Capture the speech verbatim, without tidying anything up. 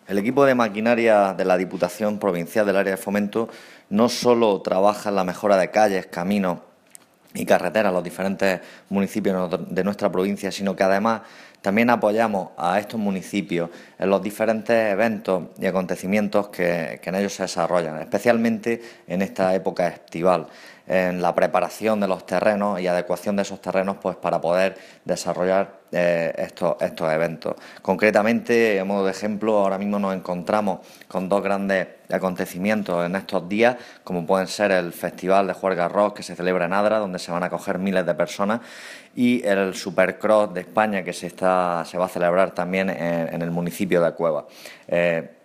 El equipo de maquinaria de la Diputación Provincial del Área de Fomento no solo trabaja en la mejora de calles, caminos y carreteras en los diferentes municipios de nuestra provincia, sino que además también apoyamos a estos municipios en los diferentes eventos y acontecimientos que, que en ellos se desarrollan, especialmente en esta época estival, en la preparación de los terrenos y adecuación de esos terrenos pues para poder desarrollar eh, estos, estos eventos. Concretamente, a modo de ejemplo, ahora mismo nos encontramos con dos grandes acontecimientos en estos días, como pueden ser el Festival de Juerga Rock que se celebra en Adra, donde se van a acoger miles de personas, y el Supercross de España que se, está, se va a celebrar también en, en el municipio de Cueva. Eh,